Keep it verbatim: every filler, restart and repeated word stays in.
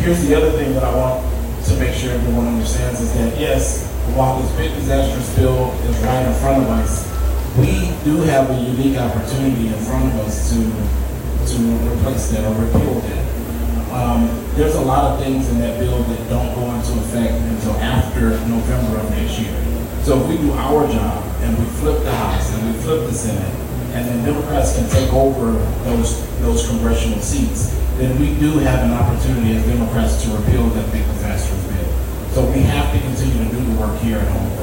here's the other thing that I want to make sure everyone understands is that, yes, while this big disastrous bill is right in front of us, we do have a unique opportunity in front of us to to replace that or repeal that. Um, there's a lot of things in that bill that don't go into effect until after November of next year. So if we do our job and we flip the House and we flip the Senate, and then Democrats can take over those those congressional seats, then we do have an opportunity as Democrats to repeal that big disastrous bill. So we have to continue to do the work here at home.